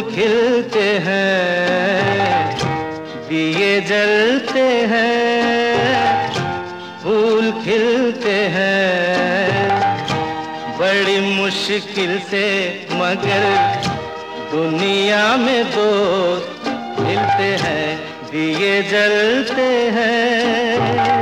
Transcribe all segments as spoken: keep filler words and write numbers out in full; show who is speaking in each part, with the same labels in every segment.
Speaker 1: खिलते हैं, दिए जलते हैं, फूल खिलते हैं, बड़ी मुश्किल से मगर दुनिया में दोस्त मिलते हैं, दिए जलते हैं।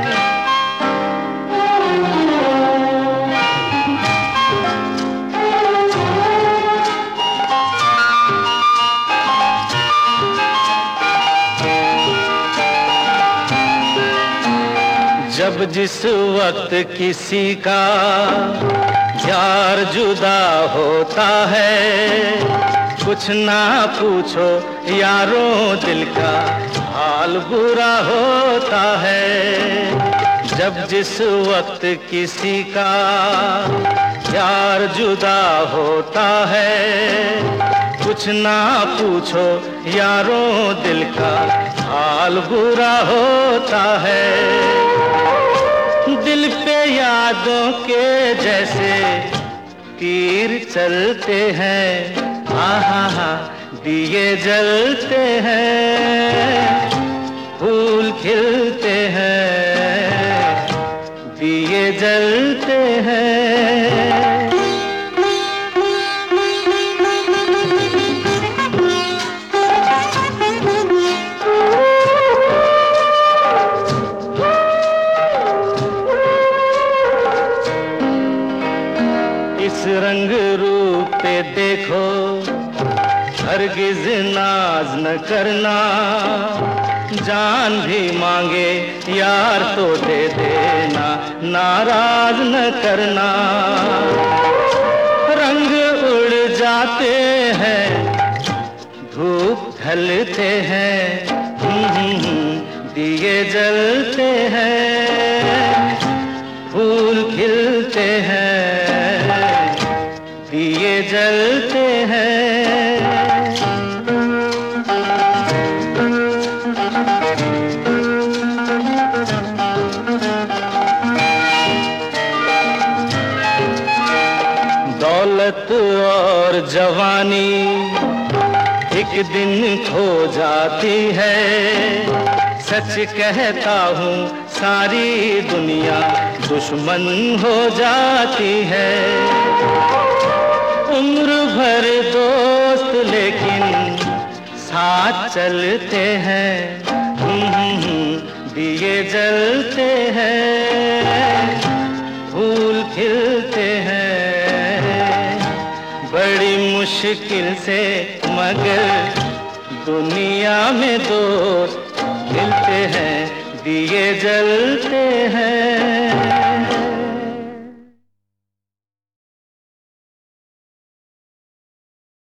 Speaker 1: जब जिस वक्त किसी का यार जुदा होता है, कुछ ना पूछो यारों दिल का हाल बुरा होता है। जब जिस वक्त किसी का यार जुदा होता है, कुछ ना पूछो यारों दिल का हाल बुरा होता है। दिल पे यादों के जैसे तीर चलते हैं, हा हा हा दिए जलते हैं, फूल खिलते हैं, दिए जलते हैं। इस रंग रूप पे देखो हरगिज नाज न करना, जान भी मांगे यार तो दे देना, नाराज न करना। रंग उड़ जाते हैं, धूप ढलते हैं, दिए जलते हैं, फूल खिलते हैं, दिए जलते हैं। दौलत और जवानी एक दिन खो जाती है, सच कहता हूँ सारी दुनिया दुश्मन हो जाती है। उम्र भर दोस्त लेकिन साथ चलते हैं, दिए जलते हैं, फूल खिलते हैं, बड़ी मुश्किल से मगर दुनिया में दोस्त मिलते हैं, दिए जलते हैं।